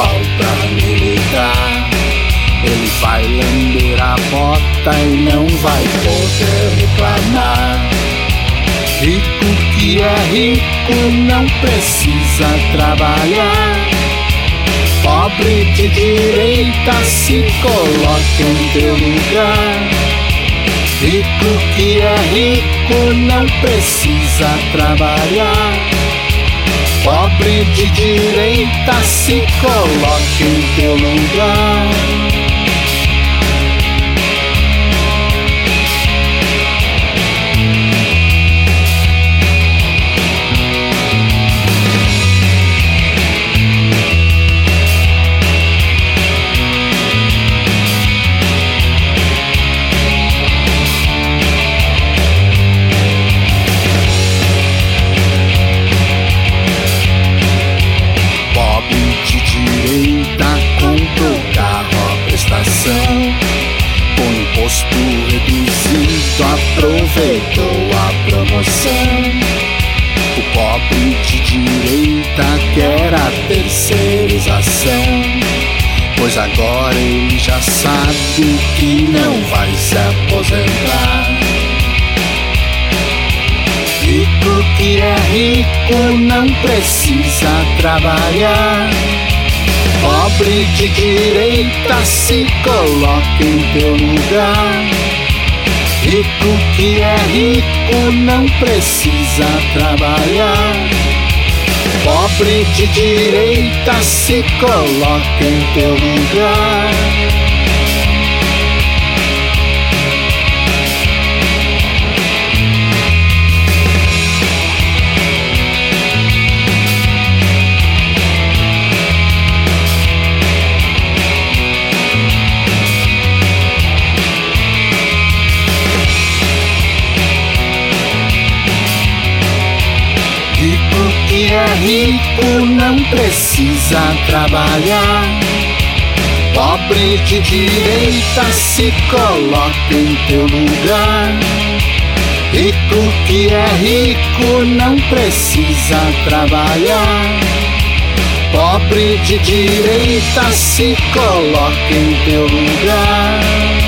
pau pra me ligar. Ele vai lamber a bota e não vai poder reclamar. Rico que é rico não precisa trabalhar. Pobre de direita se coloque em teu lugar. Rico que é rico não precisa trabalhar. Pobre de direita se coloque em teu lugar. Com imposto reduzido aproveitou a promoção. O pobre de direita quer a terceirização, pois agora ele já sabe que não vai se aposentar. Rico que é rico não precisa trabalhar. Pobre de direita se coloque em teu lugar. Rico que é rico não precisa trabalhar. Pobre de direita se coloque em teu lugar. Rico não precisa trabalhar. Pobre de direita se coloque em teu lugar. Rico que é rico não precisa trabalhar. Pobre de direita se coloque em teu lugar.